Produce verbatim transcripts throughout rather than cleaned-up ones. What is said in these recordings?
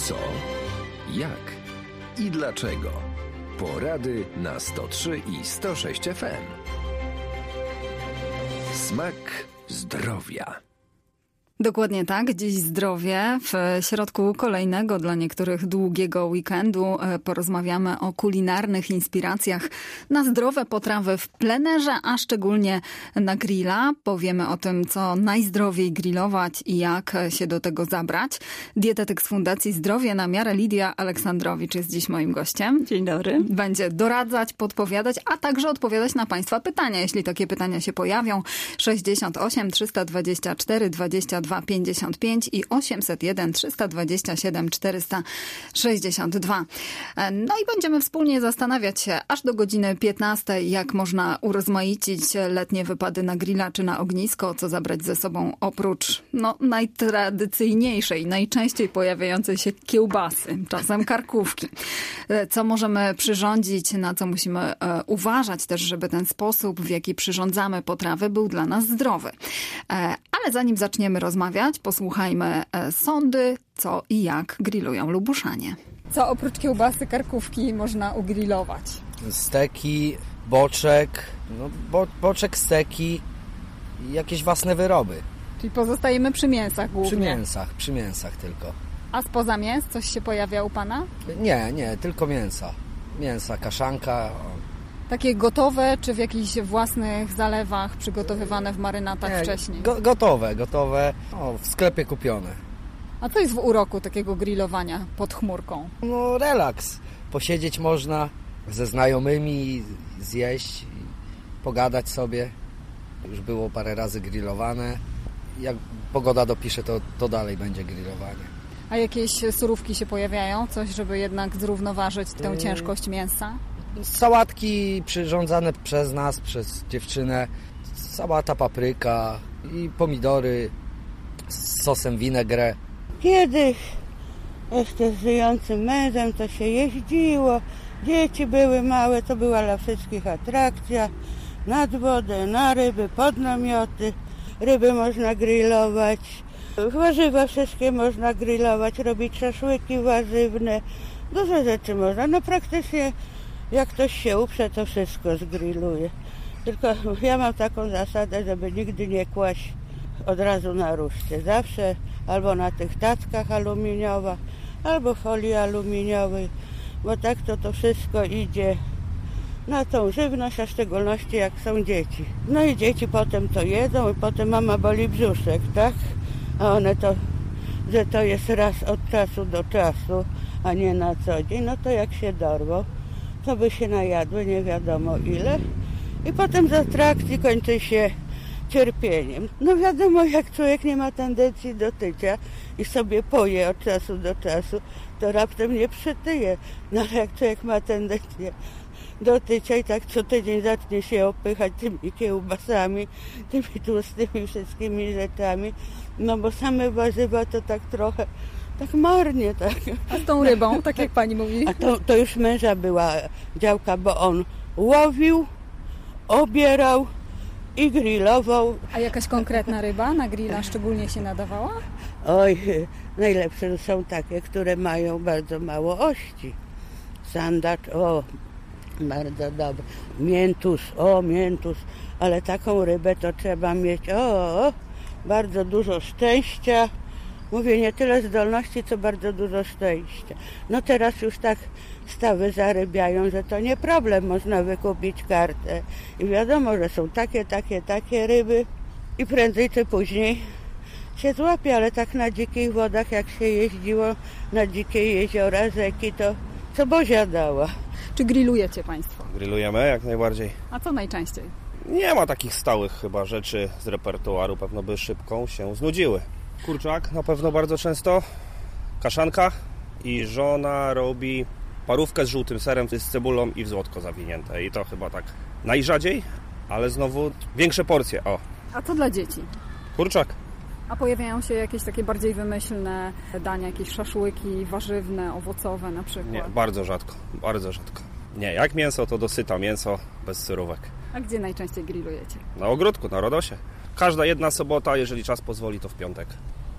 Co, jak i dlaczego. Porady na sto trzy i sto sześć F M. Smak zdrowia. Dokładnie tak. Dziś zdrowie. W środku kolejnego dla niektórych długiego weekendu porozmawiamy o kulinarnych inspiracjach na zdrowe potrawy w plenerze, a szczególnie na grilla. Powiemy o tym, co najzdrowiej grillować i jak się do tego zabrać. Dietetyk z Fundacji Zdrowie na miarę Lidia Aleksandrowicz jest dziś moim gościem. Dzień dobry. Będzie doradzać, podpowiadać, a także odpowiadać na Państwa pytania, jeśli takie pytania się pojawią. sześćdziesiąt osiem, trzysta dwadzieścia cztery, dwadzieścia dwa pięćdziesiąt pięć i osiemset jeden, trzysta dwadzieścia siedem, czterysta sześćdziesiąt dwa. No i będziemy wspólnie zastanawiać się aż do godziny piętnastej, jak można urozmaicić letnie wypady na grilla czy na ognisko, co zabrać ze sobą oprócz no, najtradycyjniejszej, najczęściej pojawiającej się kiełbasy, czasem karkówki. Co możemy przyrządzić, na co musimy uważać też, żeby ten sposób, w jaki przyrządzamy potrawy, był dla nas zdrowy. Ale zanim zaczniemy rozmawiać, posłuchajmy sądy, co i jak grillują Lubuszanie. Co oprócz kiełbasy, karkówki można ugrillować? Steki, boczek, no bo, boczek, steki i jakieś własne wyroby. Czyli pozostajemy przy mięsach głównie? Przy mięsach, przy mięsach tylko. A spoza mięs coś się pojawia u Pana? Nie, nie, tylko mięsa. Mięsa, kaszanka. Takie gotowe, czy w jakichś własnych zalewach przygotowywane w marynatach nie, wcześniej? Go, gotowe, gotowe, o, w sklepie kupione. A co jest w uroku takiego grillowania pod chmurką? No relaks. Posiedzieć można ze znajomymi, zjeść, pogadać sobie. Już było parę razy grillowane. Jak pogoda dopisze, to, to dalej będzie grillowanie. A jakieś surówki się pojawiają? Coś, żeby jednak zrównoważyć tę ciężkość mięsa? Sałatki przyrządzane przez nas, przez dziewczynę. Sałata, papryka i pomidory z sosem vinaigrette. Kiedyś jeszcze z żyjącym mężem to się jeździło. Dzieci były małe, to była dla wszystkich atrakcja. Nad wodę, na ryby, pod namioty. Ryby można grillować. Warzywa wszystkie można grillować, robić szaszłyki warzywne. Dużo rzeczy można. No praktycznie jak ktoś się uprze, to wszystko zgrilluje. Tylko ja mam taką zasadę, żeby nigdy nie kłaść od razu na ruszcie. Zawsze albo na tych tackach aluminiowych, albo folii aluminiowej, bo tak to to wszystko idzie na tą żywność, a w szczególności jak są dzieci. No i dzieci potem to jedzą i potem mama boli brzuszek, tak? A one to, że to jest raz od czasu do czasu, a nie na co dzień, no to jak się dorwą, to by się najadły nie wiadomo ile i potem z atrakcji kończy się cierpieniem. No wiadomo, jak człowiek nie ma tendencji do tycia i sobie poje od czasu do czasu, to raptem nie przytyje. No ale jak człowiek ma tendencję do tycia i tak co tydzień zacznie się opychać tymi kiełbasami, tymi tłustymi wszystkimi rzeczami, no bo same warzywa to tak trochę tak marnie, tak. A z tą rybą, tak jak pani mówi? A to, to już męża była działka, bo on łowił, obierał i grillował. A jakaś konkretna ryba na grilla szczególnie się nadawała? Oj, najlepsze są takie, które mają bardzo mało ości. Sandacz, o, bardzo dobre. Miętus, o, miętus, ale taką rybę to trzeba mieć, o, bardzo dużo szczęścia. Mówię, nie tyle zdolności, co bardzo dużo szczęścia. No teraz już tak stawy zarybiają, że to nie problem, można wykupić kartę. I wiadomo, że są takie, takie, takie ryby i prędzej czy później się złapie, ale tak na dzikich wodach, jak się jeździło na dzikie jeziora, rzeki, to co Bozia dała. Czy grillujecie Państwo? Grillujemy jak najbardziej. A co najczęściej? Nie ma takich stałych chyba rzeczy z repertuaru, pewno by szybką się znudziły. Kurczak na pewno bardzo często, kaszanka i żona robi parówkę z żółtym serem, z cebulą i w złotko zawinięte. I to chyba tak najrzadziej, ale znowu większe porcje. O. A co dla dzieci? Kurczak. A pojawiają się jakieś takie bardziej wymyślne dania, jakieś szaszłyki warzywne, owocowe na przykład? Nie, bardzo rzadko, bardzo rzadko. Nie, jak mięso to dosyta mięso bez surówek. A gdzie najczęściej grillujecie? Na ogródku, na Rodosie. Każda jedna sobota, jeżeli czas pozwoli, to w piątek też.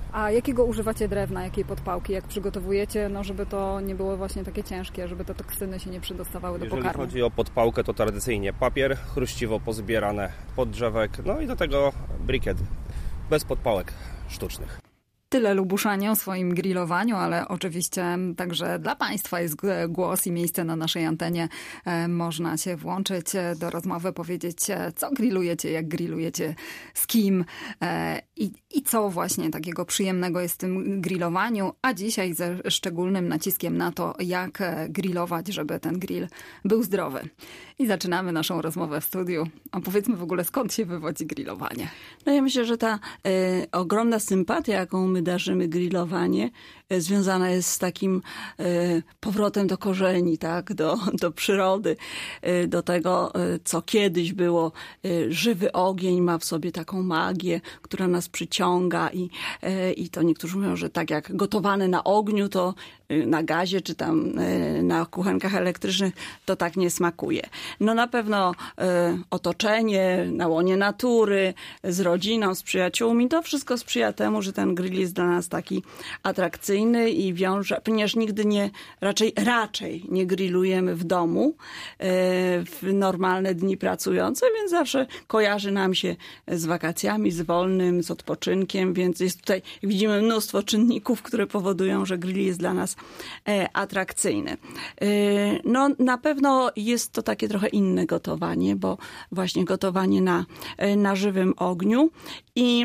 A jakiego używacie drewna, jakiej podpałki, jak przygotowujecie, no żeby to nie było właśnie takie ciężkie, żeby te toksyny się nie przedostawały do Jeżeli pokarmu? chodzi o podpałkę, to tradycyjnie papier, chruściwo pozbierane pod drzewek, no i do tego brikiet, bez podpałek sztucznych. Tyle Lubuszanie o swoim grillowaniu, ale oczywiście także dla Państwa jest głos i miejsce na naszej antenie. Można się włączyć do rozmowy, powiedzieć, co grillujecie, jak grillujecie, z kim i, i co właśnie takiego przyjemnego jest w tym grillowaniu, a dzisiaj ze szczególnym naciskiem na to, jak grillować, żeby ten grill był zdrowy. I zaczynamy naszą rozmowę w studiu. Opowiedzmy w ogóle, skąd się wywodzi grillowanie. No ja myślę, że ta e, ogromna sympatia, jaką my darzymy grillowanie, e, związana jest z takim e, powrotem do korzeni, tak, do, do przyrody, e, do tego, e, co kiedyś było. E, żywy ogień ma w sobie taką magię, która nas przyciąga i, e, i to niektórzy mówią, że tak jak gotowane na ogniu, to e, na gazie czy tam e, na kuchenkach elektrycznych, to tak nie smakuje. No na pewno e, otoczenie, na łonie natury, z rodziną, z przyjaciółmi, to wszystko sprzyja temu, że ten grill jest dla nas taki atrakcyjny i wiąże, ponieważ nigdy nie, raczej, raczej nie grillujemy w domu e, w normalne dni pracujące, więc zawsze kojarzy nam się z wakacjami, z wolnym, z odpoczynkiem, więc jest tutaj, widzimy, mnóstwo czynników, które powodują, że grill jest dla nas e, atrakcyjny. E, no na pewno jest to takie trochę inne gotowanie, bo właśnie gotowanie na, na żywym ogniu i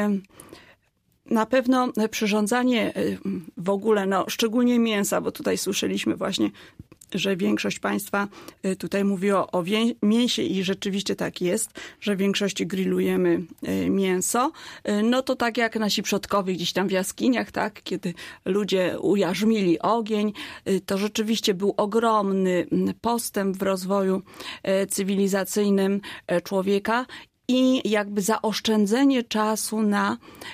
na pewno przyrządzanie w ogóle, no szczególnie mięsa, bo tutaj słyszeliśmy właśnie, że większość Państwa tutaj mówi o, o wię- mięsie i rzeczywiście tak jest, że w większości grillujemy mięso. No to tak jak nasi przodkowie gdzieś tam w jaskiniach, tak, kiedy ludzie ujarzmili ogień, to rzeczywiście był ogromny postęp w rozwoju cywilizacyjnym człowieka i jakby zaoszczędzenie czasu na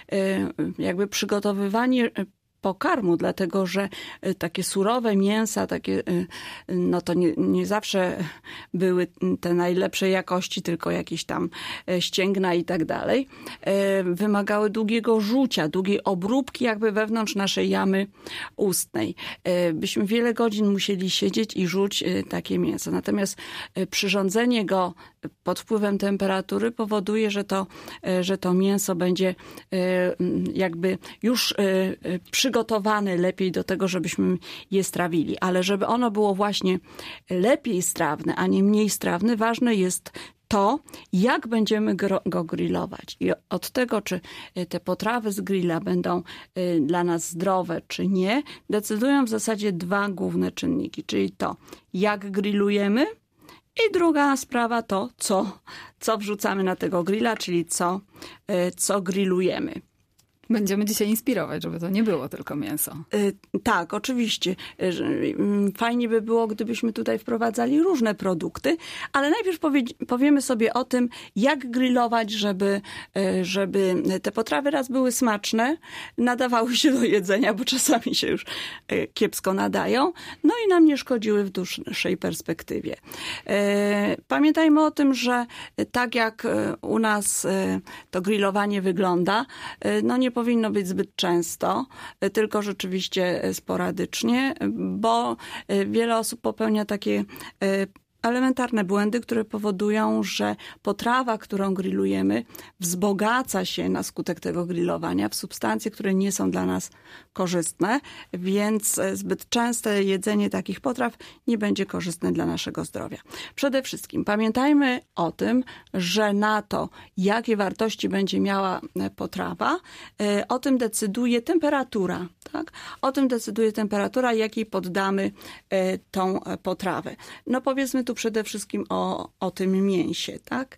jakby przygotowywanie pokarmu, dlatego że takie surowe mięsa, takie, no to nie, nie zawsze były te najlepszej jakości, tylko jakieś tam ścięgna i tak dalej. Wymagały długiego rzucia, długiej obróbki jakby wewnątrz naszej jamy ustnej. Byśmy wiele godzin musieli siedzieć i rzuć takie mięso. Natomiast przyrządzenie go pod wpływem temperatury powoduje, że to, że to mięso będzie jakby już przygotowane lepiej do tego, żebyśmy je strawili. Ale żeby ono było właśnie lepiej strawne, a nie mniej strawne, ważne jest to, jak będziemy go grillować. I od tego, czy te potrawy z grilla będą dla nas zdrowe, czy nie, decydują w zasadzie dwa główne czynniki, czyli to, jak grillujemy, i druga sprawa to, co, co wrzucamy na tego grilla, czyli co, co grillujemy. Będziemy dzisiaj inspirować, żeby to nie było tylko mięso. Tak, oczywiście. Fajnie by było, gdybyśmy tutaj wprowadzali różne produkty, ale najpierw powie, powiemy sobie o tym, jak grillować, żeby, żeby te potrawy raz były smaczne, nadawały się do jedzenia, bo czasami się już kiepsko nadają, no i nam nie szkodziły w dłuższej perspektywie. Pamiętajmy o tym, że tak jak u nas to grillowanie wygląda, no nie powinno być zbyt często, tylko rzeczywiście sporadycznie, bo wiele osób popełnia takie elementarne błędy, które powodują, że potrawa, którą grillujemy, wzbogaca się na skutek tego grillowania w substancje, które nie są dla nas korzystne, więc zbyt częste jedzenie takich potraw nie będzie korzystne dla naszego zdrowia. Przede wszystkim pamiętajmy o tym, że na to, jakie wartości będzie miała potrawa, o tym decyduje temperatura. Tak? O tym decyduje temperatura, jakiej poddamy tą potrawę. No powiedzmy tu przede wszystkim o, o tym mięsie. Tak?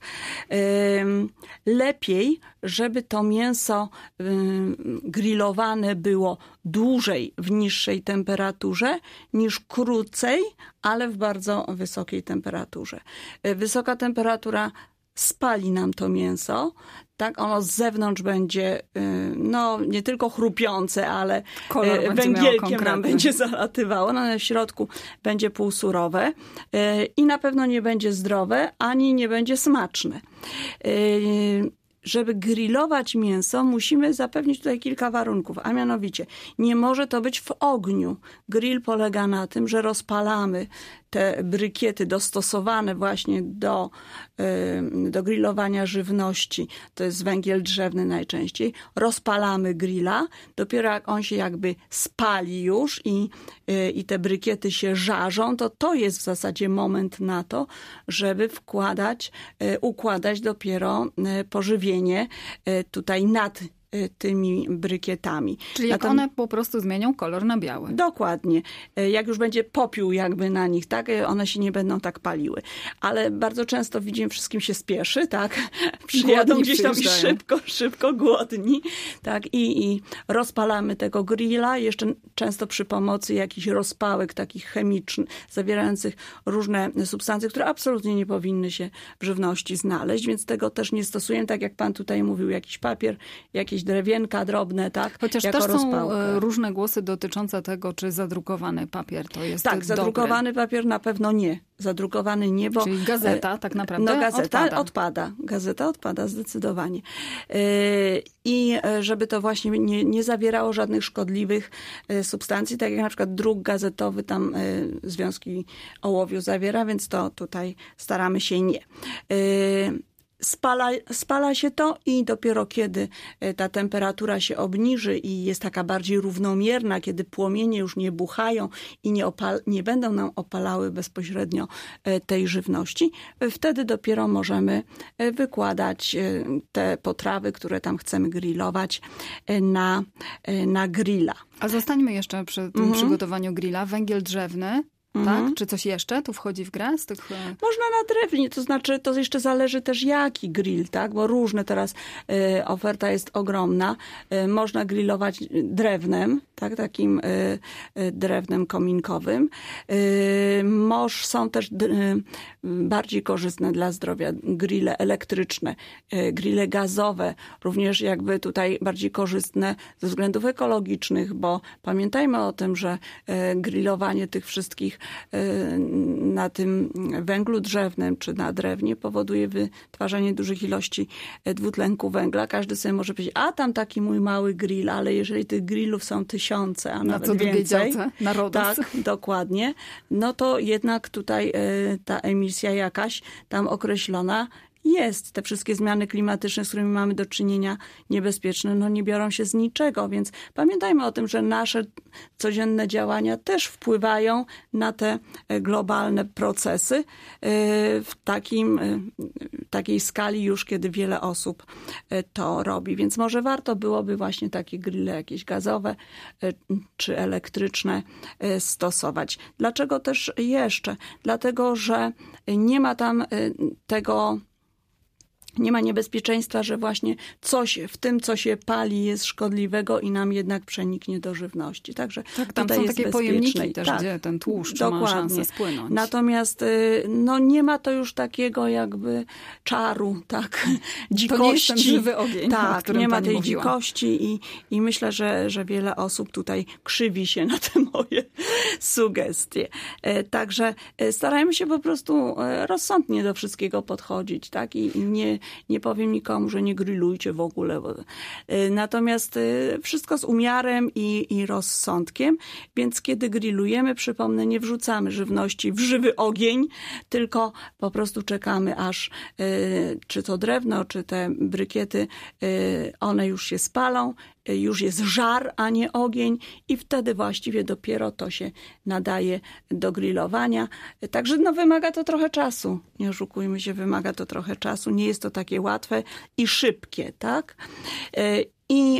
Lepiej, żeby to mięso grillowane było dłużej w niższej temperaturze niż krócej, ale w bardzo wysokiej temperaturze. Wysoka temperatura spali nam to mięso, tak, ono z zewnątrz będzie no nie tylko chrupiące, ale kolor węgielkiem nam będzie zalatywało, no, ale w środku będzie półsurowe i na pewno nie będzie zdrowe, ani nie będzie smaczne. żeby grillować mięso, musimy zapewnić tutaj kilka warunków, a mianowicie nie może to być w ogniu. Grill polega na tym, że rozpalamy te brykiety dostosowane właśnie do, do grillowania żywności. To jest węgiel drzewny najczęściej. Rozpalamy grilla. Dopiero jak on się jakby spali już i, i te brykiety się żarzą, to to jest w zasadzie moment na to, żeby wkładać, układać dopiero pożywienie tutaj nad tymi brykietami. Czyli jak one po prostu zmienią kolor na biały. Dokładnie. Jak już będzie popiół jakby na nich, tak, one się nie będą tak paliły. Ale bardzo często widzimy, wszystkim się spieszy, tak, przyjadą Głodni gdzieś tam i przyjeżdżają. szybko, szybko głodni, tak, i, i rozpalamy tego grilla, jeszcze często przy pomocy jakichś rozpałek takich chemicznych, zawierających różne substancje, które absolutnie nie powinny się w żywności znaleźć, więc tego też nie stosujemy, tak jak pan tutaj mówił, jakiś papier, jakieś drewienka drobne, tak? Chociaż jako też są rozpałkę. różne głosy dotyczące tego, czy zadrukowany papier to jest Tak, dobry. zadrukowany papier na pewno nie. Zadrukowany nie, bo... Czyli gazeta tak naprawdę No gazeta odpada. odpada. Gazeta odpada zdecydowanie. I żeby to właśnie nie, nie zawierało żadnych szkodliwych substancji, tak jak na przykład druk gazetowy tam związki ołowiu zawiera, więc to tutaj staramy się nie. Spala, spala się to i dopiero kiedy ta temperatura się obniży i jest taka bardziej równomierna, kiedy płomienie już nie buchają i nie, opal, nie będą nam opalały bezpośrednio tej żywności, wtedy dopiero możemy wykładać te potrawy, które tam chcemy grillować na, na grilla. A zostańmy jeszcze przy tym Mhm. przygotowaniu grilla. Węgiel drzewny. Tak? Czy coś jeszcze tu wchodzi w grę z tych... Można na drewnie, to znaczy to jeszcze zależy też jaki grill, tak? Bo różne teraz y, oferta jest ogromna. Y, można grillować drewnem, tak? Takim y, y, drewnem kominkowym. Y, moż są też y, bardziej korzystne dla zdrowia grille elektryczne, y, grille gazowe, również jakby tutaj bardziej korzystne ze względów ekologicznych, bo pamiętajmy o tym, że y, grillowanie tych wszystkich na tym węglu drzewnym czy na drewnie powoduje wytwarzanie dużych ilości dwutlenku węgla. Każdy sobie może powiedzieć, a tam taki mój mały grill, ale jeżeli tych grillów są tysiące, a na nawet co drugiej więcej, działce? Na Rodos. tak, dokładnie, no to jednak tutaj ta emisja jakaś tam określona jest. Te wszystkie zmiany klimatyczne, z którymi mamy do czynienia, niebezpieczne, no nie biorą się z niczego, więc pamiętajmy o tym, że nasze codzienne działania też wpływają na te globalne procesy w takim, takiej skali już, kiedy wiele osób to robi. Więc może warto byłoby właśnie takie grille jakieś gazowe czy elektryczne stosować. Dlaczego też jeszcze? Dlatego, że nie ma tam tego nie ma niebezpieczeństwa, że właśnie coś w tym, co się pali, jest szkodliwego i nam jednak przeniknie do żywności. Także tak, tam tutaj są jest takie pojemniki bezpiecznej. też, tak, gdzie ten tłuszcz dokładnie. ma szansę spłynąć. Natomiast no, nie ma to już takiego jakby czaru, tak, dzikości. To nie jest ten żywy ogień, tak, o którym nie ma pani tej mówiła. dzikości i, i myślę, że, że wiele osób tutaj krzywi się na te moje sugestie. Także starajmy się po prostu rozsądnie do wszystkiego podchodzić, tak, i, i nie Nie powiem nikomu, że nie grillujcie w ogóle. Natomiast wszystko z umiarem i, i rozsądkiem, więc kiedy grillujemy, przypomnę, nie wrzucamy żywności w żywy ogień, tylko po prostu czekamy, aż czy to drewno, czy te brykiety, one już się spalą, już jest żar, a nie ogień i wtedy właściwie dopiero to się nadaje do grillowania. Także no, wymaga to trochę czasu. Nie oszukujmy się, wymaga to trochę czasu. Nie jest to takie łatwe i szybkie, tak? I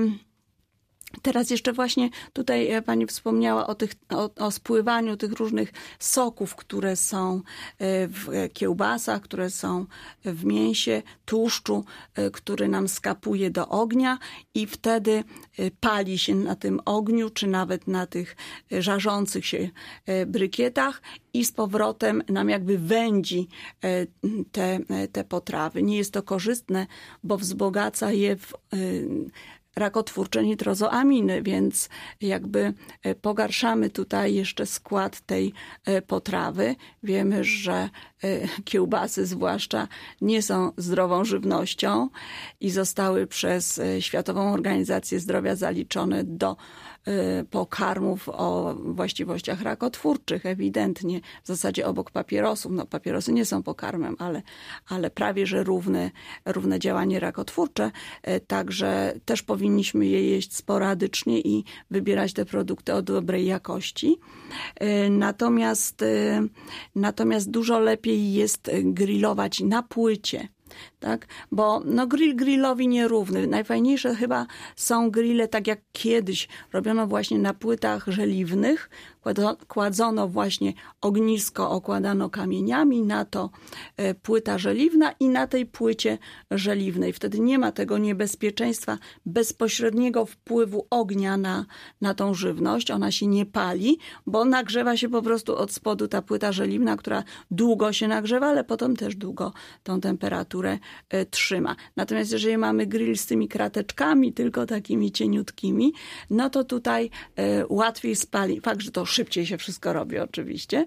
teraz jeszcze właśnie tutaj pani wspomniała o, tych, o, o spływaniu tych różnych soków, które są w kiełbasach, które są w mięsie, tłuszczu, który nam skapuje do ognia i wtedy pali się na tym ogniu, czy nawet na tych żarzących się brykietach i z powrotem nam jakby wędzi te, te potrawy. Nie jest to korzystne, bo wzbogaca je w rakotwórcze nitrozoaminy, więc jakby pogarszamy tutaj jeszcze skład tej potrawy. Wiemy, że kiełbasy zwłaszcza nie są zdrową żywnością i zostały przez Światową Organizację Zdrowia zaliczone do pokarmów o właściwościach rakotwórczych, ewidentnie, w zasadzie obok papierosów. No, papierosy nie są pokarmem, ale, ale prawie, że równe, równe działanie rakotwórcze, także też powinniśmy je jeść sporadycznie i wybierać te produkty o dobrej jakości. Natomiast, natomiast dużo lepiej jest grillować na płycie. Tak? Bo no grill grillowi nierówny. Najfajniejsze chyba są grille tak jak kiedyś robiono właśnie na płytach żeliwnych. Kładzono właśnie ognisko, okładano kamieniami, na to płyta żeliwna i na tej płycie żeliwnej. Wtedy nie ma tego niebezpieczeństwa bezpośredniego wpływu ognia na, na tą żywność. Ona się nie pali, bo nagrzewa się po prostu od spodu ta płyta żeliwna, która długo się nagrzewa, ale potem też długo tą temperaturę trzyma. Natomiast jeżeli mamy grill z tymi krateczkami, tylko takimi cieniutkimi, no to tutaj łatwiej spali. Fakt, że to szybciej się wszystko robi oczywiście.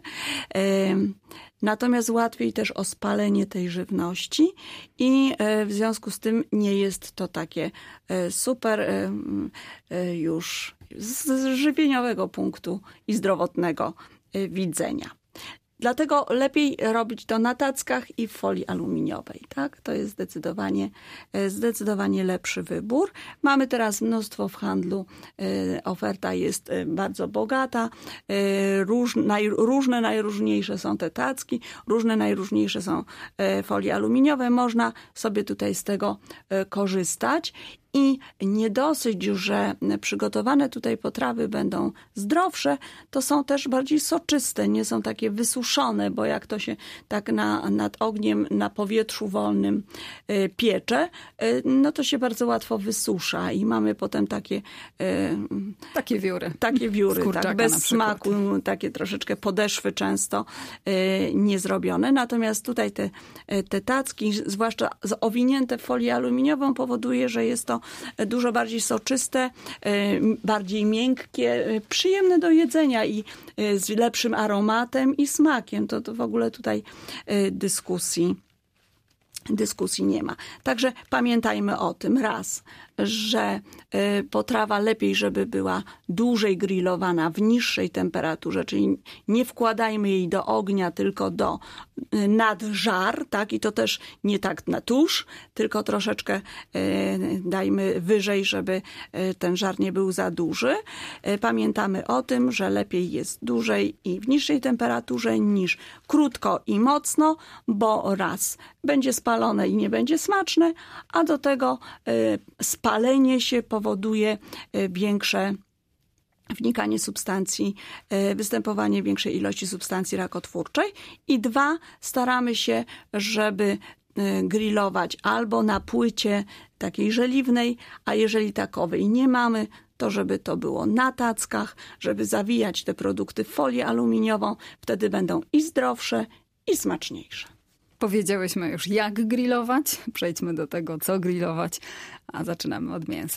Natomiast łatwiej też o spalenie tej żywności i w związku z tym nie jest to takie super już z żywieniowego punktu i zdrowotnego widzenia. Dlatego lepiej robić to na tackach i w folii aluminiowej. Tak? To jest zdecydowanie, zdecydowanie lepszy wybór. Mamy teraz mnóstwo w handlu. Oferta jest bardzo bogata. Róż, naj, różne, najróżniejsze są te tacki. Różne, najróżniejsze są folie aluminiowe. Można sobie tutaj z tego korzystać. I nie dosyć, że przygotowane tutaj potrawy będą zdrowsze, to są też bardziej soczyste, nie są takie wysuszone, bo jak to się tak na, nad ogniem, na powietrzu wolnym piecze, no to się bardzo łatwo wysusza i mamy potem takie... Takie wióry. Takie wióry, tak, bez smaku, takie troszeczkę podeszwy często niezrobione. Natomiast tutaj te, te tacki, zwłaszcza owinięte w folię aluminiową, powoduje, że jest to dużo bardziej soczyste, bardziej miękkie, przyjemne do jedzenia i z lepszym aromatem i smakiem. To, to w ogóle tutaj dyskusji, dyskusji nie ma. Także pamiętajmy o tym raz, że potrawa lepiej, żeby była dłużej grillowana w niższej temperaturze, czyli nie wkładajmy jej do ognia, tylko do nadżar, tak? I to też nie tak na tusz, tylko troszeczkę dajmy wyżej, żeby ten żar nie był za duży. Pamiętamy o tym, że lepiej jest dłużej i w niższej temperaturze niż krótko i mocno, bo raz będzie spalone i nie będzie smaczne, a do tego spalenie się powoduje większe wnikanie substancji, występowanie większej ilości substancji rakotwórczej. I dwa, staramy się, żeby grillować albo na płycie takiej żeliwnej, a jeżeli takowej nie mamy, to żeby to było na tackach, żeby zawijać te produkty w folię aluminiową. Wtedy będą i zdrowsze, i smaczniejsze. Powiedziałyśmy już, jak grillować. Przejdźmy do tego, co grillować, a zaczynamy od mięsa.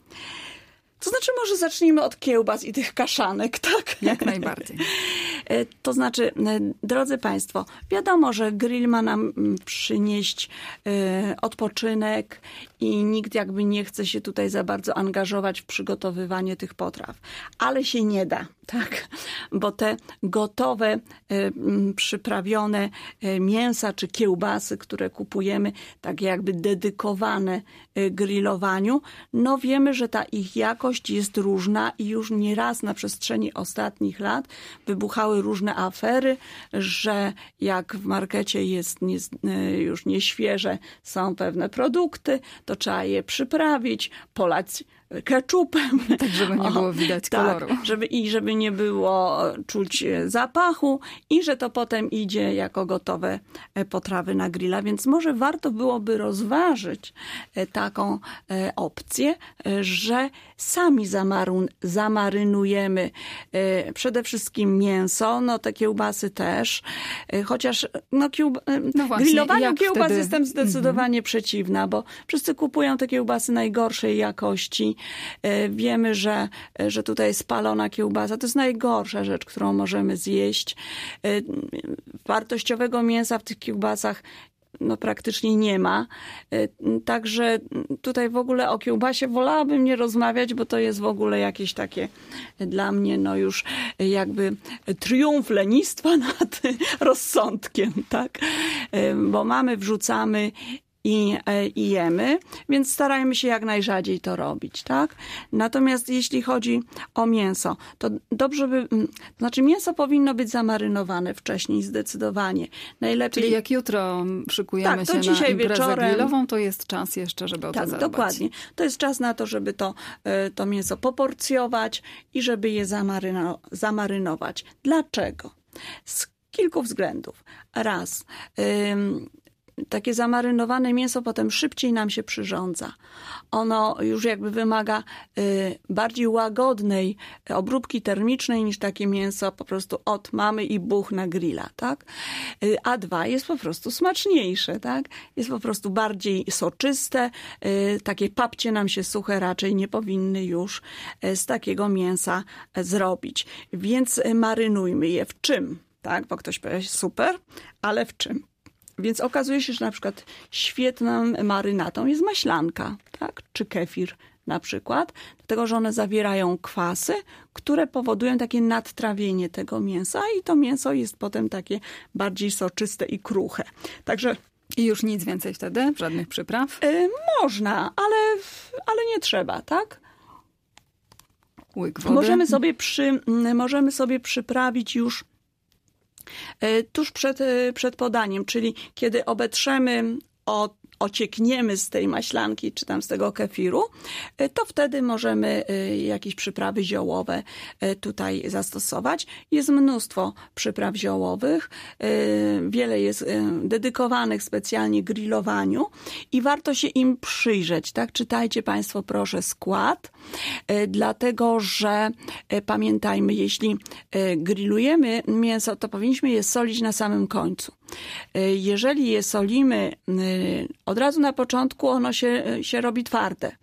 To znaczy, może zacznijmy od kiełbas i tych kaszanek, tak? Jak najbardziej. To znaczy, drodzy Państwo, wiadomo, że grill ma nam przynieść odpoczynek i nikt jakby nie chce się tutaj za bardzo angażować w przygotowywanie tych potraw. Ale się nie da, tak? Bo te gotowe, przyprawione mięsa czy kiełbasy, które kupujemy, tak jakby dedykowane grillowaniu, no wiemy, że ta ich jakość jest różna i już nieraz na przestrzeni ostatnich lat wybuchały różne afery, że jak w markecie jest nie, już nieświeże, są pewne produkty, to trzeba je przyprawić, polać keczupem. Tak, żeby nie było widać tak, koloru. Żeby, I żeby nie było czuć zapachu i że to potem idzie jako gotowe potrawy na grilla. Więc może warto byłoby rozważyć taką opcję, że sami zamarun, zamarynujemy przede wszystkim mięso, no te kiełbasy też, chociaż no, kiełb... no właśnie, grillowaniu kiełbas wtedy... jestem zdecydowanie mm-hmm. przeciwna, bo wszyscy kupują te kiełbasy najgorszej jakości Wiemy, że, że tutaj spalona kiełbasa to jest najgorsza rzecz, którą możemy zjeść. Wartościowego mięsa w tych kiełbasach no praktycznie nie ma. Także tutaj w ogóle o kiełbasie wolałabym nie rozmawiać, bo to jest w ogóle jakieś takie dla mnie no już jakby triumf lenistwa nad rozsądkiem, tak? Bo mamy, wrzucamy I, i jemy, więc starajmy się jak najrzadziej to robić, tak? Natomiast jeśli chodzi o mięso, to dobrze by, to znaczy mięso powinno być zamarynowane wcześniej zdecydowanie. Najlepiej... Czyli jak jutro szykujemy tak, to się dzisiaj na imprezę wieczorem grillową, to jest czas jeszcze, żeby o to tak, zadbać. dokładnie. To jest czas na to, żeby to, to mięso poporcjować i żeby je zamaryno, zamarynować. Dlaczego? Z kilku względów. Raz, ym, takie zamarynowane mięso potem szybciej nam się przyrządza. Ono już jakby wymaga y, bardziej łagodnej obróbki termicznej niż takie mięso po prostu od mamy i buch na grilla, tak? Y, a dwa jest po prostu smaczniejsze, tak? Jest po prostu bardziej soczyste. Y, takie papcie nam się suche raczej nie powinny już y, z takiego mięsa y, zrobić. Więc y, marynujmy je w czym? Tak? Bo ktoś powie, super, ale w czym? Więc okazuje się, że na przykład świetną marynatą jest maślanka, tak? Czy kefir na przykład, dlatego że one zawierają kwasy, które powodują takie nadtrawienie tego mięsa i to mięso jest potem takie bardziej soczyste i kruche. Także i już nic więcej wtedy? Żadnych przypraw? Y, można, ale, ale nie trzeba, tak? Łyk wody. Możemy sobie, przy, możemy sobie przyprawić już tuż przed, przed podaniem, czyli kiedy obetrzemy, o, ociekniemy z tej maślanki czy tam z tego kefiru, to wtedy możemy jakieś przyprawy ziołowe tutaj zastosować. Jest mnóstwo przypraw ziołowych, wiele jest dedykowanych specjalnie grillowaniu i warto się im przyjrzeć. Tak? Czytajcie Państwo proszę skład, dlatego że pamiętajmy, jeśli grillujemy mięso, to powinniśmy je solić na samym końcu. Jeżeli je solimy od razu na początku, ono się, się robi twarde.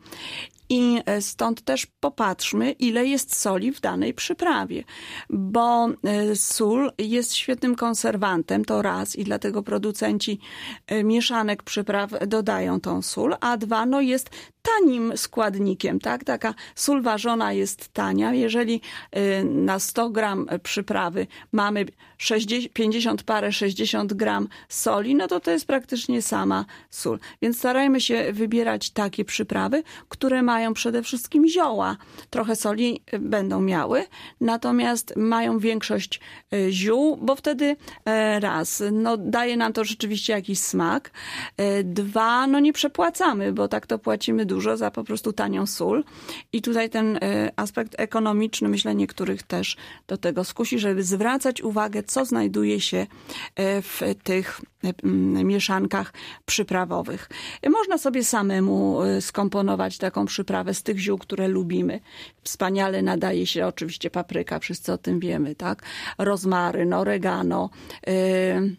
I stąd też popatrzmy, ile jest soli w danej przyprawie, bo sól jest świetnym konserwantem, to raz, i dlatego producenci mieszanek przypraw dodają tą sól, a dwa, no jest tanim składnikiem, tak? Taka sól ważona jest tania. Jeżeli na sto gram przyprawy mamy sześćdziesiąt, pięćdziesiąt parę, sześćdziesiąt gram soli, no to to jest praktycznie sama sól. Więc starajmy się wybierać takie przyprawy, które mają przede wszystkim zioła. Trochę soli będą miały, natomiast mają większość ziół, bo wtedy raz, no daje nam to rzeczywiście jakiś smak. Dwa, no nie przepłacamy, bo tak to płacimy dużo za po prostu tanią sól. I tutaj ten aspekt ekonomiczny, myślę, niektórych też do tego skusi, żeby zwracać uwagę, co znajduje się w tych mieszankach przyprawowych. Można sobie samemu skomponować taką przyprawę z tych ziół, które lubimy. Wspaniale nadaje się oczywiście papryka, wszyscy o tym wiemy, tak? Rozmaryn, oregano, yy,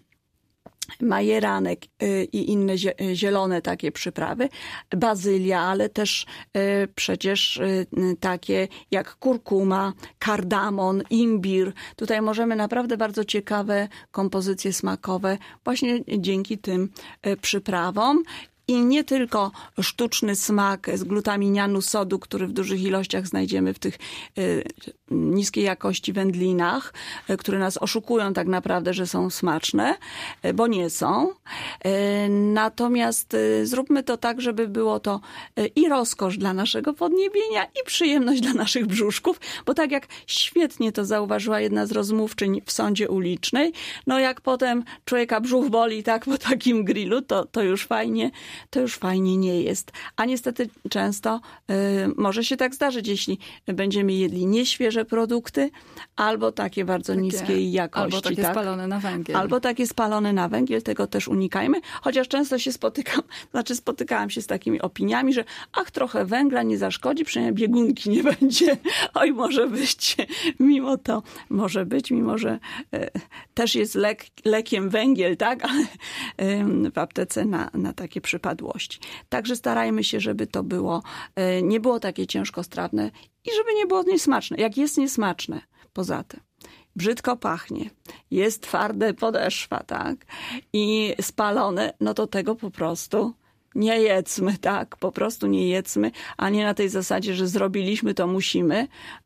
majeranek i inne zielone takie przyprawy, bazylia, ale też przecież takie jak kurkuma, kardamon, imbir. Tutaj możemy naprawdę bardzo ciekawe kompozycje smakowe właśnie dzięki tym przyprawom. I nie tylko sztuczny smak z glutaminianu sodu, który w dużych ilościach znajdziemy w tych y, niskiej jakości wędlinach, y, które nas oszukują tak naprawdę, że są smaczne, y, bo nie są. Y, natomiast y, zróbmy to tak, żeby było to y, i rozkosz dla naszego podniebienia, i przyjemność dla naszych brzuszków, bo tak jak świetnie to zauważyła jedna z rozmówczyń w sądzie ulicznej, no jak potem człowieka brzuch boli tak po takim grillu, to, to już fajnie to już fajnie nie jest. A niestety często y, może się tak zdarzyć, jeśli będziemy jedli nieświeże tańsze produkty, albo takie bardzo takie, niskiej jakości. Albo takie tak? spalone na węgiel. Albo takie spalone na węgiel, tego też unikajmy. Chociaż często się spotykam, znaczy spotykałam się z takimi opiniami, że ach, trochę węgla nie zaszkodzi, przynajmniej biegunki nie będzie. Oj, może być, mimo to, może być, mimo że e, też jest lek, lekiem węgiel, tak, ale e, w aptece na, na takie przypadłości. Także starajmy się, żeby to było, e, nie było takie ciężkostrawne i żeby nie było niesmaczne. Jak jest niesmaczne, poza tym brzydko pachnie, jest twarde podeszwa, tak, i spalone, no to tego po prostu nie jedzmy, tak, po prostu nie jedzmy, a nie na tej zasadzie, że zrobiliśmy, to musimy,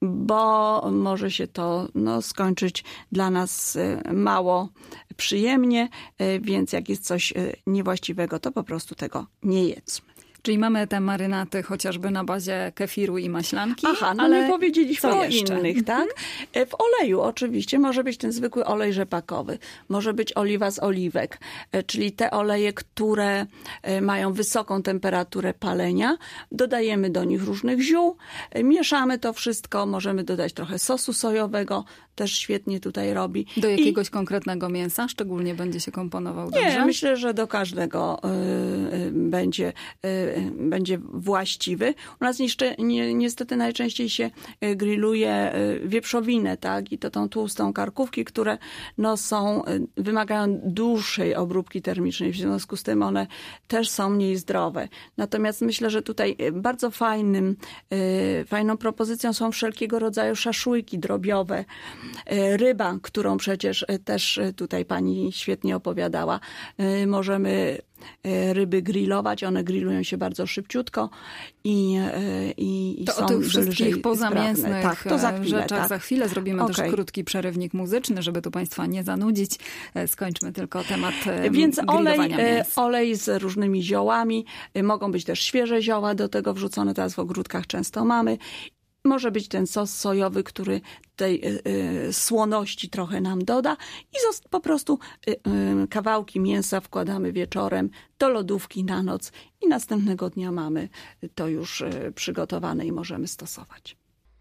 bo może się to no, skończyć dla nas mało przyjemnie, więc jak jest coś niewłaściwego, to po prostu tego nie jedzmy. Czyli mamy te marynaty chociażby na bazie kefiru i maślanki. Aha, no ale my powiedzieliśmy co o jeszcze? innych, tak? W oleju oczywiście może być ten zwykły olej rzepakowy, może być oliwa z oliwek, czyli te oleje, które mają wysoką temperaturę palenia. Dodajemy do nich różnych ziół, mieszamy to wszystko, możemy dodać trochę sosu sojowego, też świetnie tutaj robi. Do jakiegoś I... konkretnego mięsa szczególnie będzie się komponował dobrze? Nie, myślę, że do każdego y, będzie, y, będzie właściwy. U nas niszczy, ni, niestety najczęściej się grilluje wieprzowinę, tak? I to tą tłustą karkówki, które no, są, wymagają dłuższej obróbki termicznej. W związku z tym one też są mniej zdrowe. Natomiast myślę, że tutaj bardzo fajnym, y, fajną propozycją są wszelkiego rodzaju szaszłyki drobiowe. Ryba, którą przecież też tutaj pani świetnie opowiadała. Możemy ryby grillować, one grillują się bardzo szybciutko i, i, i to są o tych wszystkich pozamięsnych tak, to za chwilę, rzeczach tak. za chwilę zrobimy okay. też krótki przerywnik muzyczny, żeby tu państwa nie zanudzić. Skończmy tylko temat Więc olej, mięs. olej z różnymi ziołami, mogą być też świeże zioła do tego wrzucone, teraz w ogródkach często mamy. Może być ten sos sojowy, który tej y, y, słoności trochę nam doda i zost- po prostu y, y, kawałki mięsa wkładamy wieczorem do lodówki na noc i następnego dnia mamy to już y, przygotowane i możemy stosować.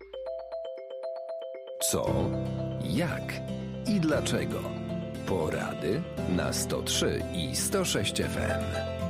Co, jak i dlaczego? Porady na sto trzy i sto sześć F M.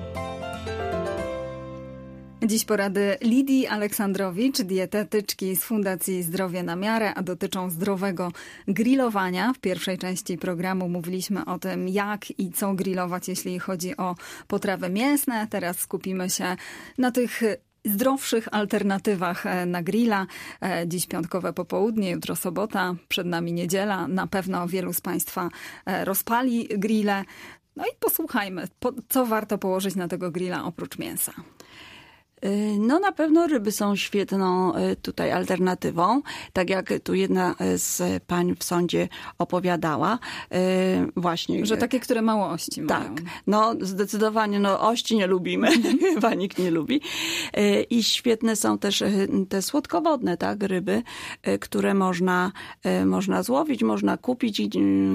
Dziś porady Lidii Aleksandrowicz, dietetyczki z Fundacji Zdrowie na Miarę, a dotyczą zdrowego grillowania. W pierwszej części programu mówiliśmy o tym, jak i co grillować, jeśli chodzi o potrawy mięsne. Teraz skupimy się na tych zdrowszych alternatywach na grilla. Dziś piątkowe popołudnie, jutro sobota, przed nami niedziela. Na pewno wielu z państwa rozpali grille. No i posłuchajmy, co warto położyć na tego grilla oprócz mięsa. No na pewno ryby są świetną tutaj alternatywą. Tak jak tu jedna z pań w sądzie opowiadała. Właśnie. Że takie, które mało ości mają. Tak. No zdecydowanie, no ości nie lubimy. Chyba nikt nie lubi. I świetne są też te słodkowodne, tak, ryby, które można, można złowić, można kupić,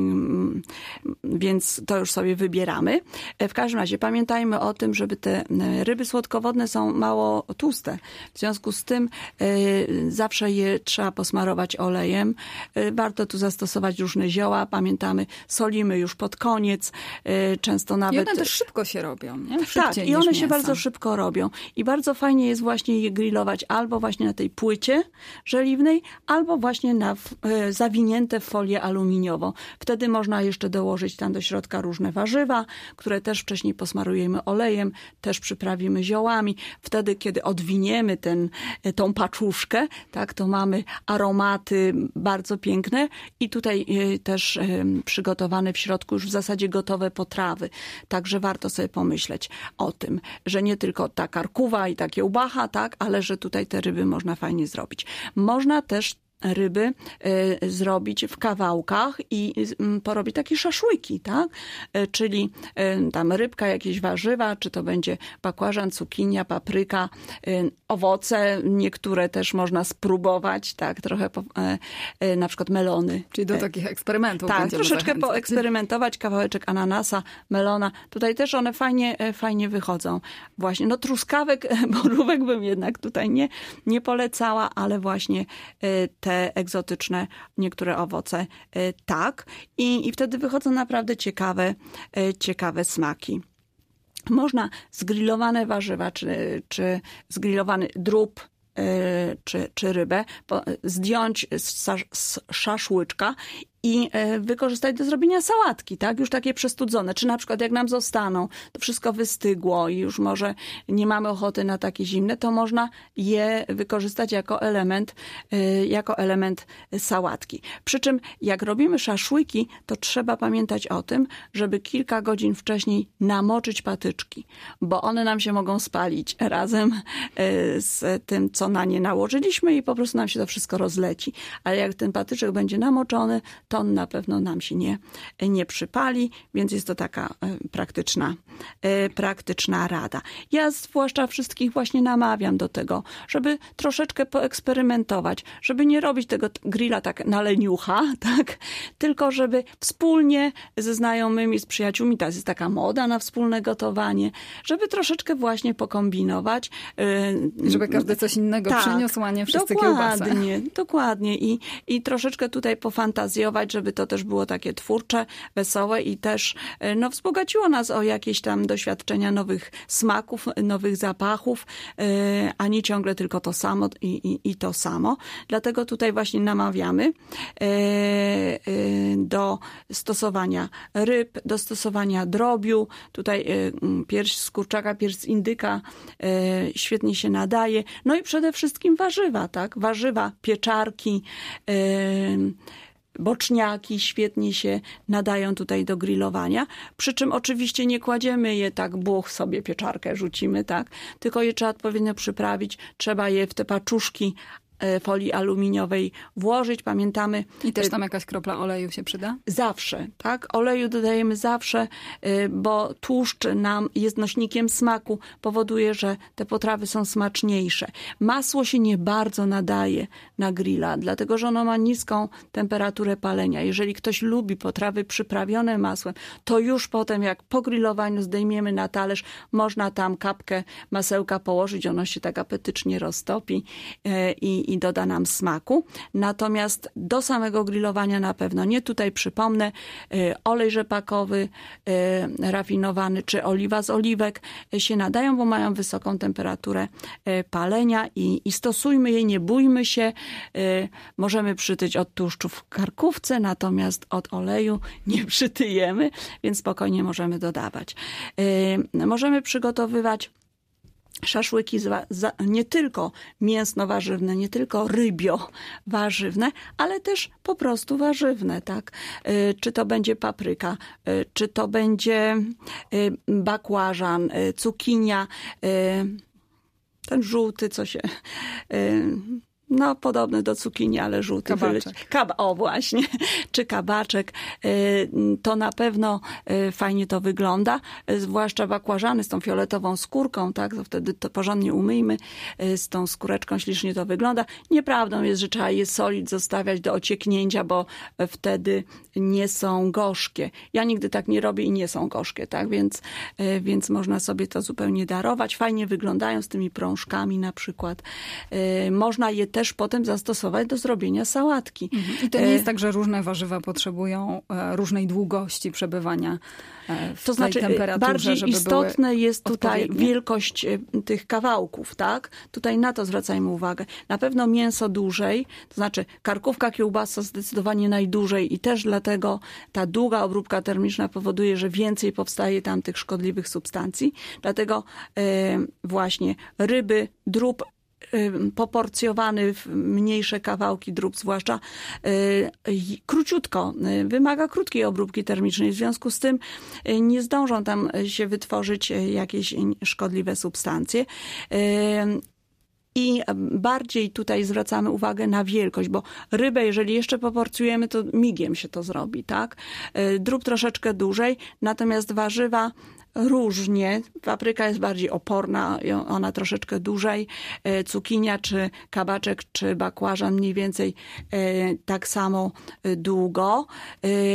więc to już sobie wybieramy. W każdym razie pamiętajmy o tym, żeby te ryby słodkowodne są mało tłuste. W związku z tym y, zawsze je trzeba posmarować olejem. Y, warto tu zastosować różne zioła. Pamiętamy, solimy już pod koniec. Y, często nawet... I one też szybko się robią, nie? Szybciej tak, i one niż się mięso. bardzo szybko robią. I bardzo fajnie jest właśnie je grillować albo właśnie na tej płycie żeliwnej, albo właśnie na y, zawinięte w folię aluminiową. Wtedy można jeszcze dołożyć tam do środka różne warzywa, które też wcześniej posmarujemy olejem, też przyprawimy ziołami. Wtedy kiedy odwiniemy ten, tą paczuszkę, tak, to mamy aromaty bardzo piękne i tutaj też przygotowane w środku już w zasadzie gotowe potrawy. Także warto sobie pomyśleć o tym, że nie tylko ta karkuwa i ta kiełbacha, tak, ale że tutaj te ryby można fajnie zrobić. Można też ryby y, zrobić w kawałkach i y, porobić takie szaszłyki, tak? Y, czyli y, tam rybka, jakieś warzywa, czy to będzie bakłażan, cukinia, papryka, y, owoce, niektóre też można spróbować, tak? Trochę po, y, y, na przykład melony. Czyli do takich eksperymentów. Tak, będziemy troszeczkę zachęcać. poeksperymentować, kawałeczek ananasa, melona. Tutaj też one fajnie, fajnie wychodzą. Właśnie, no truskawek, borówek bym jednak tutaj nie, nie polecała, ale właśnie y, te te egzotyczne niektóre owoce tak. I, i wtedy wychodzą naprawdę ciekawe, ciekawe smaki. Można zgrillowane warzywa, czy, czy zgrillowany drób, czy, czy rybę zdjąć z szaszłyczka i wykorzystać do zrobienia sałatki, tak? Już takie przestudzone. Czy na przykład jak nam zostaną, to wszystko wystygło i już może nie mamy ochoty na takie zimne, to można je wykorzystać jako element, jako element sałatki. Przy czym jak robimy szaszłyki, to trzeba pamiętać o tym, żeby kilka godzin wcześniej namoczyć patyczki, bo one nam się mogą spalić razem z tym, co na nie nałożyliśmy i po prostu nam się to wszystko rozleci. Ale jak ten patyczek będzie namoczony, to on na pewno nam się nie, nie przypali, więc jest to taka praktyczna, praktyczna rada. Ja zwłaszcza wszystkich właśnie namawiam do tego, żeby troszeczkę poeksperymentować, żeby nie robić tego grilla tak na leniucha, tak? Tylko żeby wspólnie ze znajomymi, z przyjaciółmi, teraz jest taka moda na wspólne gotowanie, żeby troszeczkę właśnie pokombinować. Żeby każdy coś innego tak, przyniósł, a nie wszyscy kiełbasę. Dokładnie, dokładnie. I, i troszeczkę tutaj pofantazjować, żeby to też było takie twórcze, wesołe i też no, wzbogaciło nas o jakieś tam doświadczenia nowych smaków, nowych zapachów, a nie ciągle tylko to samo i, i, i to samo. Dlatego tutaj właśnie namawiamy do stosowania ryb, do stosowania drobiu. Tutaj pierś z kurczaka, pierś z indyka świetnie się nadaje. No i przede wszystkim warzywa, tak? Warzywa, pieczarki, boczniaki świetnie się nadają tutaj do grillowania. Przy czym oczywiście nie kładziemy je tak, buch sobie pieczarkę rzucimy, tak? Tylko je trzeba odpowiednio przyprawić. Trzeba je w te paczuszki folii aluminiowej włożyć. Pamiętamy... I też tam jakaś kropla oleju się przyda? Zawsze, tak? Oleju dodajemy zawsze, bo tłuszcz nam jest nośnikiem smaku, powoduje, że te potrawy są smaczniejsze. Masło się nie bardzo nadaje na grilla, dlatego że ono ma niską temperaturę palenia. Jeżeli ktoś lubi potrawy przyprawione masłem, to już potem jak po grillowaniu zdejmiemy na talerz, można tam kapkę masełka położyć, ono się tak apetycznie roztopi i i doda nam smaku. Natomiast do samego grillowania na pewno nie. Tutaj przypomnę, olej rzepakowy, rafinowany czy oliwa z oliwek się nadają, bo mają wysoką temperaturę palenia i, i stosujmy je, nie bójmy się. Możemy przytyć od tłuszczu w karkówce, natomiast od oleju nie przytyjemy, więc spokojnie możemy dodawać. Możemy przygotowywać szaszłyki nie tylko mięsno-warzywne, nie tylko rybio-warzywne, ale też po prostu warzywne, tak? Czy to będzie papryka, czy to będzie bakłażan, cukinia, ten żółty, co się... No, podobny do cukinii, ale żółty. Kabaczek. Kab- o, właśnie. Czy kabaczek. To na pewno fajnie to wygląda. Zwłaszcza bakłażany z tą fioletową skórką, tak? To wtedy to porządnie umyjmy. Z tą skóreczką ślicznie to wygląda. Nieprawdą jest, że trzeba je solić, zostawiać do ocieknięcia, bo wtedy nie są gorzkie. Ja nigdy tak nie robię i nie są gorzkie, tak? Więc, więc można sobie to zupełnie darować. Fajnie wyglądają z tymi prążkami na przykład. Można je też potem zastosować do zrobienia sałatki. Mhm. I to nie jest tak, że różne warzywa potrzebują różnej długości przebywania w to tej znaczy, temperaturze, bardziej żeby istotne jest tutaj odpowiednie? wielkość tych kawałków, tak? Tutaj na to zwracajmy uwagę. Na pewno mięso dłużej, to znaczy karkówka, kiełbasa zdecydowanie najdłużej i też dlatego ta długa obróbka termiczna powoduje, że więcej powstaje tam tych szkodliwych substancji. Dlatego e, właśnie ryby, drób poporcjowany w mniejsze kawałki, drób zwłaszcza, króciutko, wymaga krótkiej obróbki termicznej. W związku z tym nie zdążą tam się wytworzyć jakieś szkodliwe substancje. I bardziej tutaj zwracamy uwagę na wielkość, bo rybę, jeżeli jeszcze poporcjujemy, to migiem się to zrobi, tak? Drób troszeczkę dłużej, natomiast warzywa różnie. Papryka jest bardziej oporna, ona troszeczkę dłużej. Cukinia, czy kabaczek, czy bakłażan mniej więcej tak samo długo.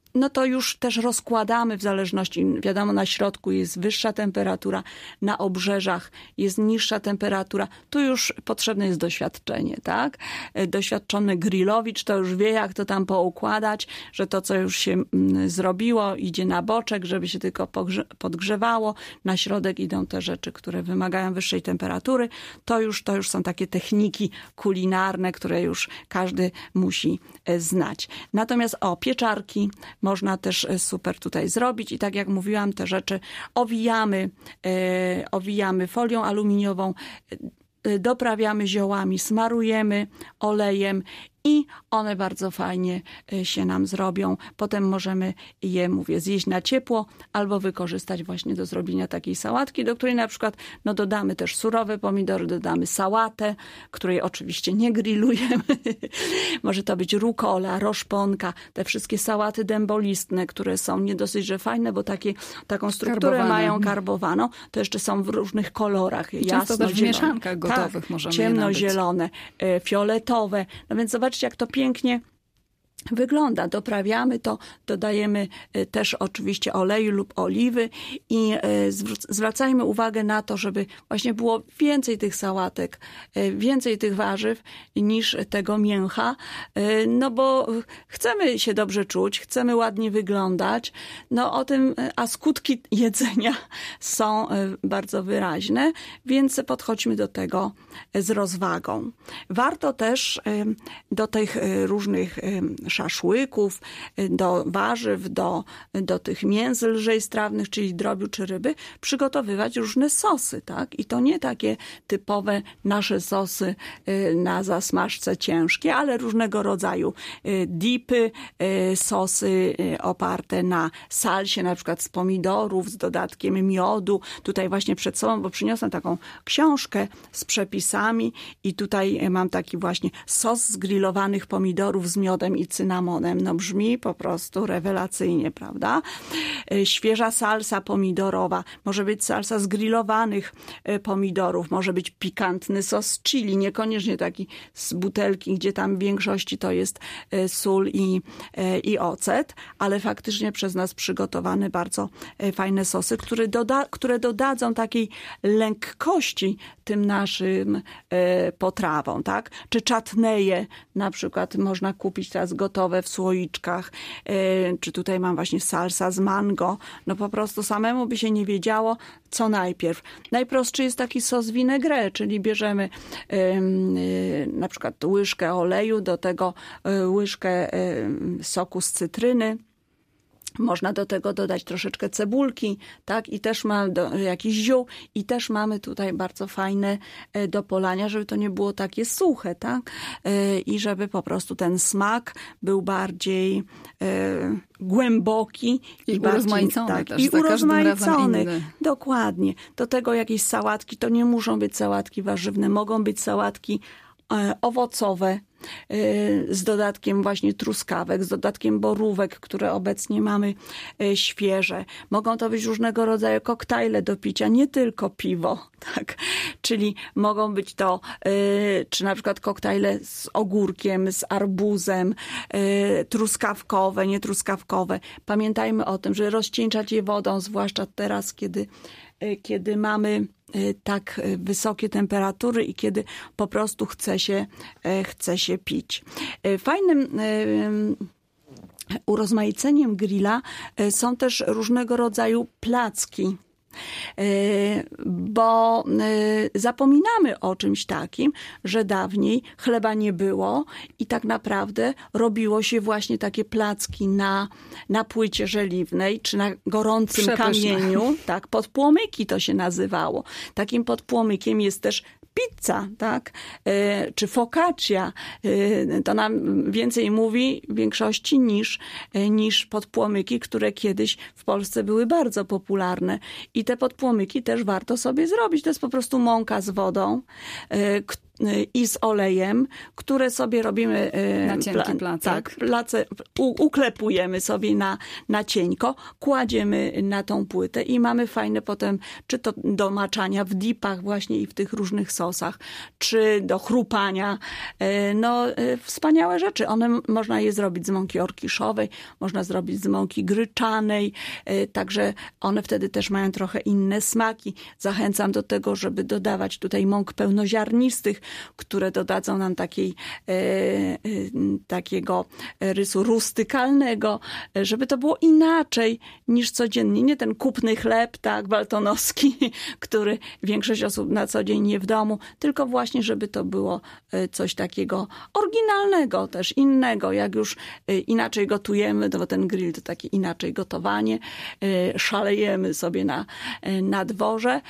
no to już też rozkładamy w zależności, wiadomo, na środku jest wyższa temperatura, na obrzeżach jest niższa temperatura. Tu już potrzebne jest doświadczenie, tak? Doświadczony grillowicz to już wie, jak to tam poukładać, że to, co już się zrobiło, idzie na boczek, żeby się tylko podgrzewało. Na środek idą te rzeczy, które wymagają wyższej temperatury. To już, to już są takie techniki kulinarne, które już każdy musi znać. Natomiast o, pieczarki można też super tutaj zrobić i tak jak mówiłam, te rzeczy owijamy, e, owijamy folią aluminiową, e, doprawiamy ziołami, smarujemy olejem i one bardzo fajnie się nam zrobią. Potem możemy je, mówię, zjeść na ciepło albo wykorzystać właśnie do zrobienia takiej sałatki, do której na przykład no, dodamy też surowe pomidory, dodamy sałatę, której oczywiście nie grillujemy. Może to być rukola, roszponka, te wszystkie sałaty dębolistne, które są nie dosyć, że fajne, bo takie, taką strukturę karbowane. Mają karbowaną. To jeszcze są w różnych kolorach. Często też w mieszankach gotowych tak, możemy ciemnozielone, fioletowe. No więc zobaczcie, jak to pięknie wygląda. Doprawiamy to, dodajemy też oczywiście oleju lub oliwy i zwracajmy uwagę na to, żeby właśnie było więcej tych sałatek, więcej tych warzyw niż tego mięcha, no bo chcemy się dobrze czuć, chcemy ładnie wyglądać, no o tym, a skutki jedzenia są bardzo wyraźne, więc podchodźmy do tego z rozwagą. Warto też do tych różnych szaszłyków, do warzyw, do, do tych mięs lżej strawnych, czyli drobiu czy ryby, przygotowywać różne sosy, tak? I to nie takie typowe nasze sosy na zasmażce ciężkie, ale różnego rodzaju dipy, sosy oparte na salsie, na przykład z pomidorów, z dodatkiem miodu. Tutaj właśnie przed sobą, bo przyniosłam taką książkę z przepisami i tutaj mam taki właśnie sos z grillowanych pomidorów z miodem i cynamonem. No brzmi po prostu rewelacyjnie, prawda? Świeża salsa pomidorowa. Może być salsa z grillowanych pomidorów. Może być pikantny sos chili. Niekoniecznie taki z butelki, gdzie tam w większości to jest sól i, i ocet, ale faktycznie przez nas przygotowane bardzo fajne sosy, które, doda, które dodadzą takiej lekkości tym naszym potrawom, tak? Czy czatneje na przykład można kupić teraz gotowe w słoiczkach, czy tutaj mam właśnie salsa z mango. No po prostu samemu by się nie wiedziało, co najpierw. Najprostszy jest taki sos vinaigrette, czyli bierzemy na przykład łyżkę oleju, do tego łyżkę soku z cytryny. Można do tego dodać troszeczkę cebulki, tak? I też mamy do, jakiś ziół i też mamy tutaj bardzo fajne do polania, żeby to nie było takie suche, tak? I żeby po prostu ten smak był bardziej e, głęboki i, i bardziej, urozmaicony tak, też, i urozmaicony. Inny. Dokładnie. Do tego jakieś sałatki, to nie muszą być sałatki warzywne, mogą być sałatki e, owocowe, z dodatkiem właśnie truskawek, z dodatkiem borówek, które obecnie mamy świeże. Mogą to być różnego rodzaju koktajle do picia, nie tylko piwo, tak? Czyli mogą być to czy na przykład koktajle z ogórkiem, z arbuzem, truskawkowe, nietruskawkowe. Pamiętajmy o tym, że rozcieńczać je wodą, zwłaszcza teraz, kiedy kiedy mamy tak wysokie temperatury i kiedy po prostu chce się, chce się pić. Fajnym urozmaiceniem grilla są też różnego rodzaju placki. Bo zapominamy o czymś takim, że dawniej chleba nie było i tak naprawdę robiło się właśnie takie placki na, na płycie żeliwnej czy na gorącym Przepyszne. kamieniu. Tak, podpłomyki to się nazywało. Takim podpłomykiem jest też pizza, tak? Czy focaccia. To nam więcej mówi w większości niż, niż podpłomyki, które kiedyś w Polsce były bardzo popularne. I te podpłomyki też warto sobie zrobić. To jest po prostu mąka z wodą, i z olejem, które sobie robimy na cienki placek. Tak, place, u, uklepujemy sobie na, na cieńko, kładziemy na tą płytę i mamy fajne potem, czy to do maczania w dipach właśnie i w tych różnych sosach, czy do chrupania. No, wspaniałe rzeczy. One można je zrobić z mąki orkiszowej, można zrobić z mąki gryczanej, także one wtedy też mają trochę inne smaki. Zachęcam do tego, żeby dodawać tutaj mąk pełnoziarnistych, które dodadzą nam takiej, e, e, takiego rysu rustykalnego, żeby to było inaczej niż codziennie. Nie ten kupny chleb, tak, waltonowski, który większość osób na co dzień je w domu, tylko właśnie, żeby to było coś takiego oryginalnego, też innego. Jak już inaczej gotujemy, to ten grill to takie inaczej gotowanie, szalejemy sobie na, na dworze,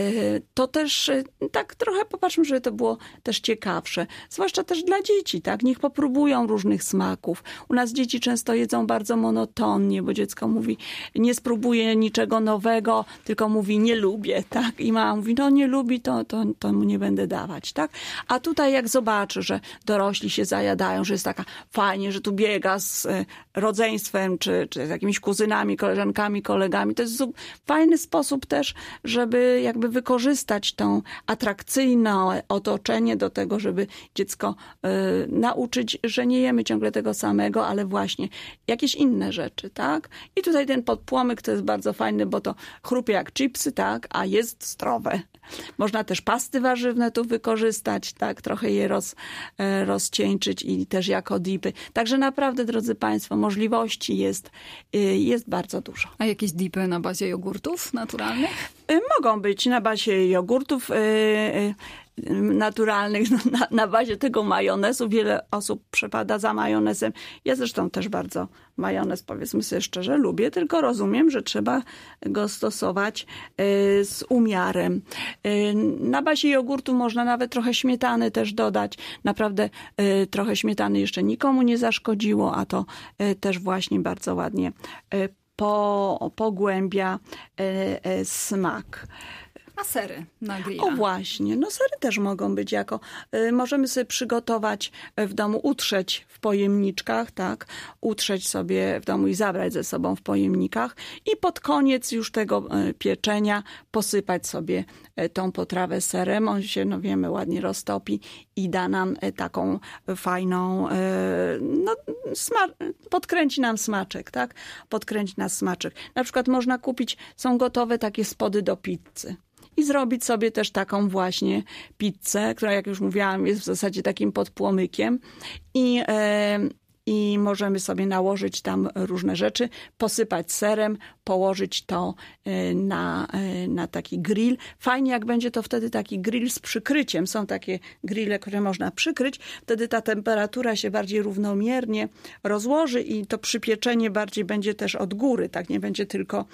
to też tak trochę popatrzmy, żeby to było też ciekawsze. Zwłaszcza też dla dzieci, tak? Niech popróbują różnych smaków. U nas dzieci często jedzą bardzo monotonnie, bo dziecko mówi, nie spróbuje niczego nowego, tylko mówi, nie lubię, tak? I mama mówi, no nie lubi, to, to, to mu nie będę dawać, tak? A tutaj jak zobaczy, że dorośli się zajadają, że jest taka fajnie, że tu biega z rodzeństwem, czy, czy z jakimiś kuzynami, koleżankami, kolegami, to jest fajny sposób też, żeby jakby wykorzystać tą atrakcyjne otoczenie do tego, żeby dziecko y, nauczyć, że nie jemy ciągle tego samego, ale właśnie jakieś inne rzeczy, tak? I tutaj ten podpłomyk to jest bardzo fajny, bo to chrupie jak chipsy, tak? A jest zdrowe. Można też pasty warzywne tu wykorzystać, tak? Trochę je roz, y, rozcieńczyć i też jako dipy. Także naprawdę, drodzy Państwo, możliwości jest, y, jest bardzo dużo. A jakieś dipy na bazie jogurtów naturalnych? Y, mogą być na bazie jogurtów, y, y, naturalnych, na, na bazie tego majonezu. Wiele osób przepada za majonezem. Ja zresztą też bardzo majonez, powiedzmy sobie szczerze, lubię, tylko rozumiem, że trzeba go stosować y, z umiarem. Y, na bazie jogurtu można nawet trochę śmietany też dodać. Naprawdę y, trochę śmietany jeszcze nikomu nie zaszkodziło, a to y, też właśnie bardzo ładnie y, po, pogłębia y, y, smak. A sery na grilla? O właśnie, no sery też mogą być jako, y, możemy sobie przygotować w domu, utrzeć w pojemniczkach, tak, utrzeć sobie w domu i zabrać ze sobą w pojemnikach i pod koniec już tego y, pieczenia posypać sobie y, tą potrawę serem. On się, no wiemy, ładnie roztopi i da nam y, taką fajną, y, no sma- podkręci nam smaczek, tak, podkręci nas smaczek. Na przykład można kupić, są gotowe takie spody do pizzy. I zrobić sobie też taką właśnie pizzę, która, jak już mówiłam, jest w zasadzie takim podpłomykiem. I, e, i możemy sobie nałożyć tam różne rzeczy, posypać serem, położyć to e, na, e, na taki grill. Fajnie, jak będzie to wtedy taki grill z przykryciem. Są takie grille, które można przykryć. Wtedy ta temperatura się bardziej równomiernie rozłoży i to przypieczenie bardziej będzie też od góry. Tak, nie będzie tylko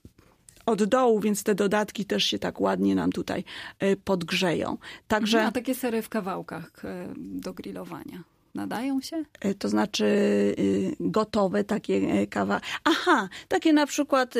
od dołu, więc te dodatki też się tak ładnie nam tutaj podgrzeją. Także... A takie sery w kawałkach do grillowania nadają się? To znaczy gotowe takie kawałki. Aha, takie na przykład,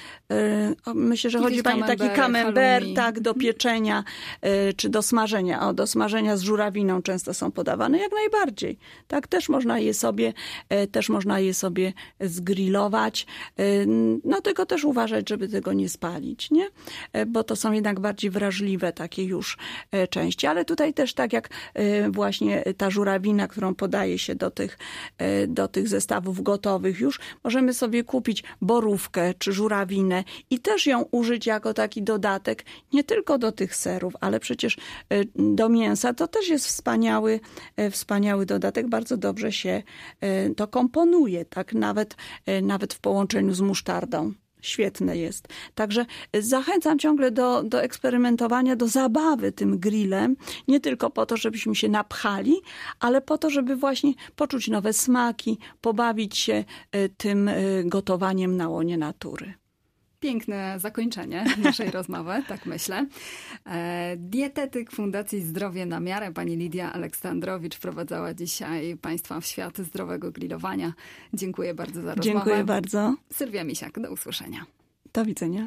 myślę, że chodzi pani taki camembert, tak, do pieczenia, czy do smażenia. O, do smażenia z żurawiną często są podawane, jak najbardziej. Tak, też można je sobie, też można je sobie zgrillować. No tylko też uważać, żeby tego nie spalić, nie? Bo to są jednak bardziej wrażliwe takie już części. Ale tutaj też tak jak właśnie ta żurawina, którą podaje się do tych, do tych zestawów gotowych już, możemy sobie kupić borówkę czy żurawinę i też ją użyć jako taki dodatek, nie tylko do tych serów, ale przecież do mięsa. To też jest wspaniały, wspaniały dodatek. Bardzo dobrze się to komponuje, tak? Nawet, nawet w połączeniu z musztardą. Świetne jest. Także zachęcam ciągle do, do eksperymentowania, do zabawy tym grillem. Nie tylko po to, żebyśmy się napchali, ale po to, żeby właśnie poczuć nowe smaki, pobawić się tym gotowaniem na łonie natury. Piękne zakończenie naszej rozmowy, tak myślę. E, dietetyk Fundacji Zdrowie na Miarę, pani Lidia Aleksandrowicz, wprowadzała dzisiaj Państwa w świat zdrowego grillowania. Dziękuję bardzo za rozmowę. Dziękuję bardzo. Sylwia Misiak, do usłyszenia. Do widzenia.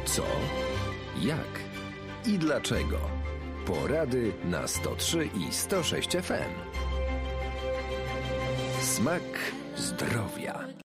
Co, jak i dlaczego. Porady na sto trzy i sto sześć F M. Smak zdrowia.